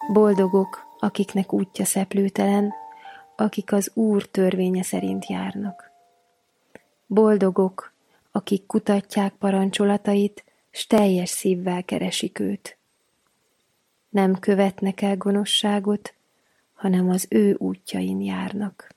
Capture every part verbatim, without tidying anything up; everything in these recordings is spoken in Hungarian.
Boldogok, akiknek útja szeplőtelen, akik az Úr törvénye szerint járnak. Boldogok, akik kutatják parancsolatait, s teljes szívvel keresik őt. Nem követnek el gonoszságot, hanem az ő útjain járnak.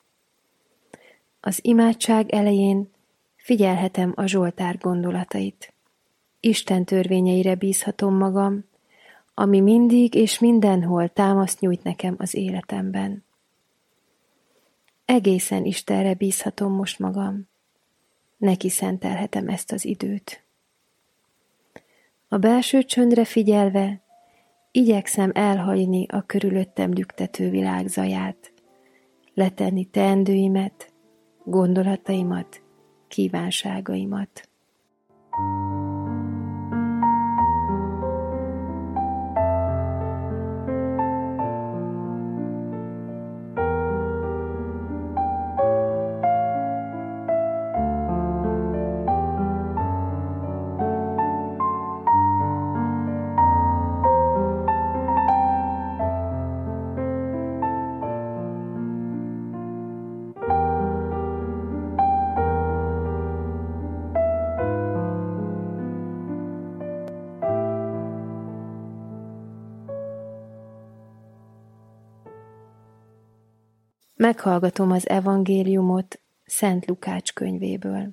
Az imádság elején figyelhetem a Zsoltár gondolatait. Isten törvényeire bízhatom magam, ami mindig és mindenhol támaszt nyújt nekem az életemben. Egészen Istenre bízhatom most magam. Neki szentelhetem ezt az időt. A belső csöndre figyelve igyekszem elhagyni a körülöttem lüktető világ zaját, letenni teendőimet, gondolataimat, kívánságaimat. Meghallgatom az evangéliumot Szent Lukács könyvéből.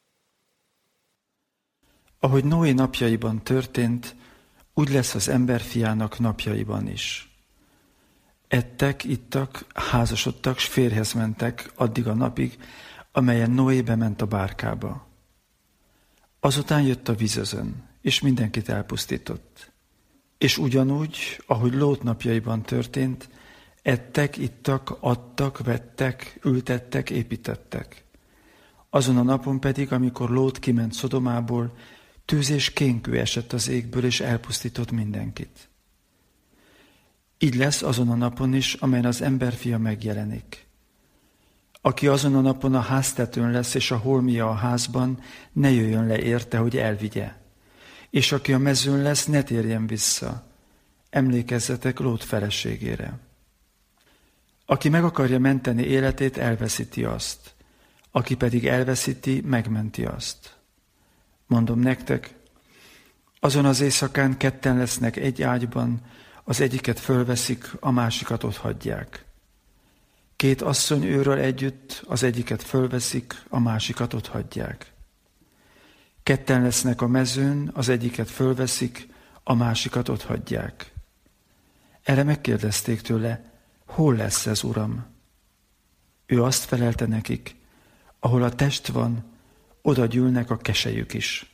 Ahogy Noé napjaiban történt, úgy lesz az emberfiának napjaiban is. Ettek, ittak, házasodtak, s férjhez mentek addig a napig, amelyen Noé bement a bárkába. Azután jött a vízözön, és mindenkit elpusztított. És ugyanúgy, ahogy Lót napjaiban történt, ettek, ittak, adtak, vettek, ültettek, építettek. Azon a napon pedig, amikor Lót kiment Szodomából, tűz és kénkő esett az égből, és elpusztított mindenkit. Így lesz azon a napon is, amelyen az emberfia megjelenik. Aki azon a napon a háztetőn lesz, és a holmia a házban, ne jöjjön le érte, hogy elvigye. És aki a mezőn lesz, ne térjen vissza. Emlékezzetek Lót feleségére. Aki meg akarja menteni életét, elveszíti azt. Aki pedig elveszíti, megmenti azt. Mondom nektek, azon az éjszakán ketten lesznek egy ágyban, az egyiket fölveszik, a másikat otthagyják. Két asszony őről együtt, az egyiket fölveszik, a másikat otthagyják. Ketten lesznek a mezőn, az egyiket fölveszik, a másikat otthagyják. Erre megkérdezték tőle, hol lesz ez, Uram? Ő azt felelte nekik, ahol a test van, oda gyűlnek a keselyük is.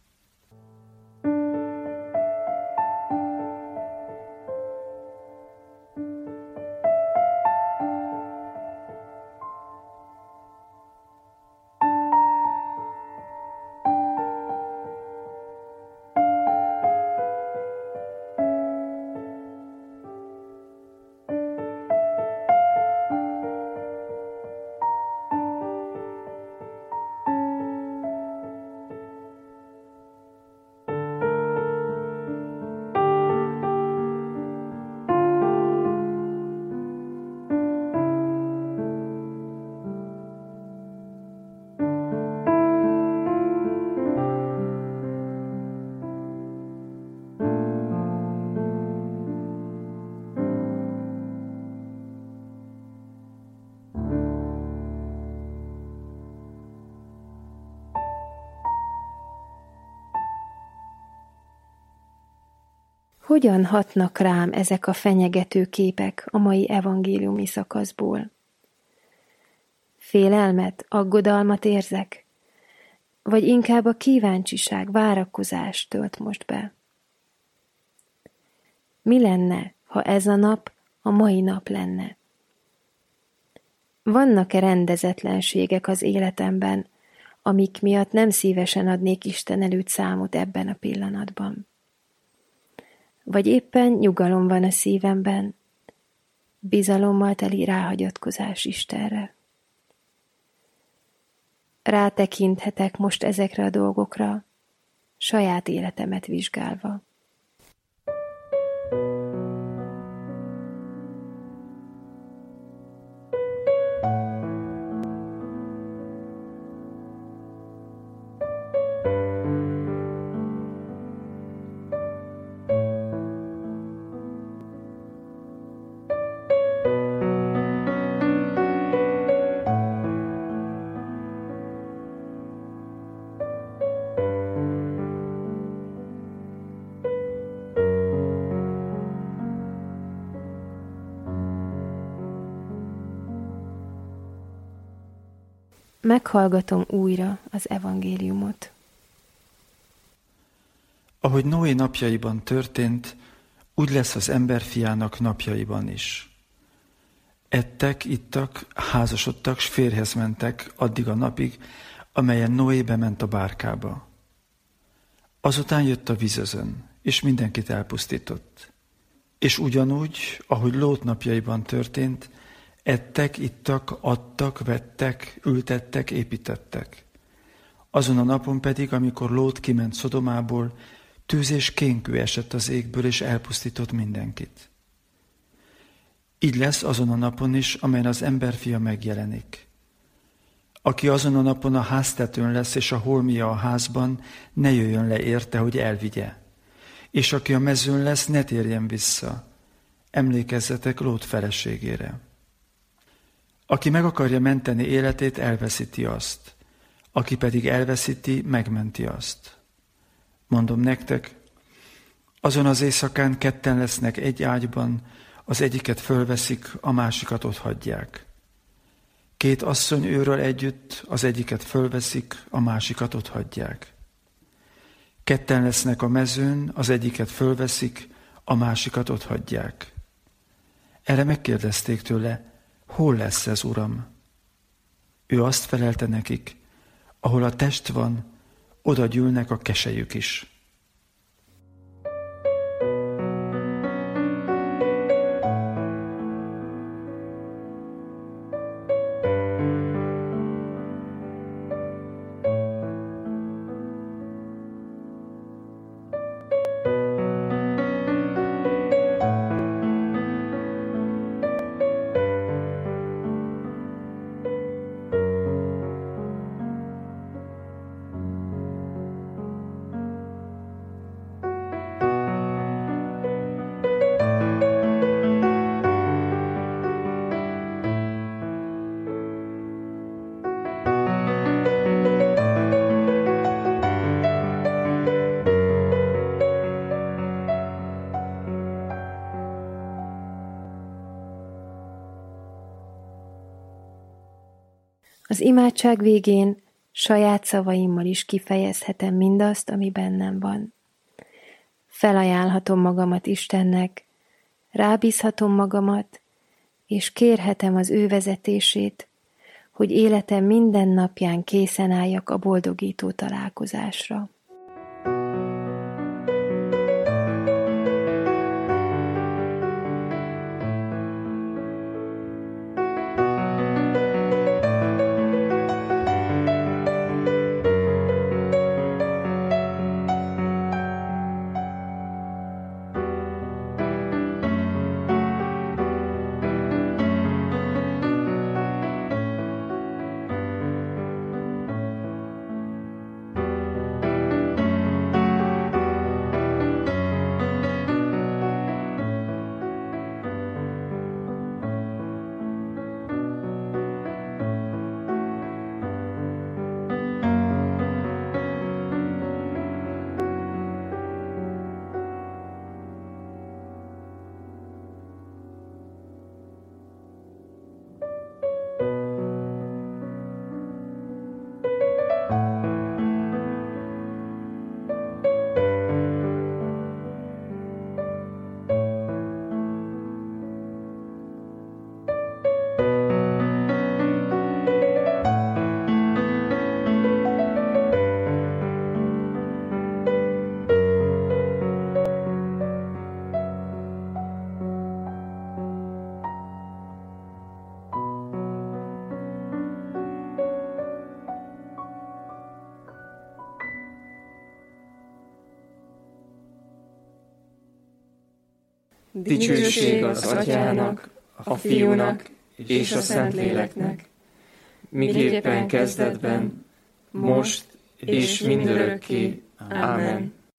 Hogyan hatnak rám ezek a fenyegető képek a mai evangéliumi szakaszból? Félelmet, aggodalmat érzek? Vagy inkább a kíváncsiság, várakozás tölt most be? Mi lenne, ha ez a nap a mai nap lenne? Vannak-e rendezetlenségek az életemben, amik miatt nem szívesen adnék Isten előtt számot ebben a pillanatban? Vagy éppen nyugalom van a szívemben, bizalommal teli ráhagyatkozás Istenre. Rátekinthetek most ezekre a dolgokra, saját életemet vizsgálva. Meghallgatom újra az evangéliumot. Ahogy Noé napjaiban történt, úgy lesz az emberfiának napjaiban is. Ettek, ittak, házasodtak, s férjhez mentek addig a napig, amelyen Noé bement a bárkába. Azután jött a vízözön, és mindenkit elpusztított. És ugyanúgy, ahogy Lót napjaiban történt, ettek, ittak, adtak, vettek, ültettek, építettek. Azon a napon pedig, amikor Lót kiment Szodomából, tűz és kénkő esett az égből, és elpusztított mindenkit. Így lesz azon a napon is, amelyen az emberfia megjelenik. Aki azon a napon a háztetőn lesz, és a holmia a házban, ne jöjjön le érte, hogy elvigye. És aki a mezőn lesz, ne térjen vissza. Emlékezzetek Lót feleségére. Aki meg akarja menteni életét, elveszíti azt. Aki pedig elveszíti, megmenti azt. Mondom nektek, azon az éjszakán ketten lesznek egy ágyban, az egyiket fölveszik, a másikat otthagyják. Két asszony őről együtt, az egyiket fölveszik, a másikat otthagyják. Ketten lesznek a mezőn, az egyiket fölveszik, a másikat otthagyják. Erre megkérdezték tőle, hol lesz ez, Uram? Ő azt felelte nekik, ahol a test van, oda gyűlnek a keselyük is. Az imádság végén saját szavaimmal is kifejezhetem mindazt, ami bennem van. Felajánlhatom magamat Istennek, rábízhatom magamat, és kérhetem az ő vezetését, hogy életem minden napján készen álljak a boldogító találkozásra. Dicsőség az Atyának, a Fiúnak és a Szentléleknek, miképpen kezdetben, most és mindörökké. Ámen.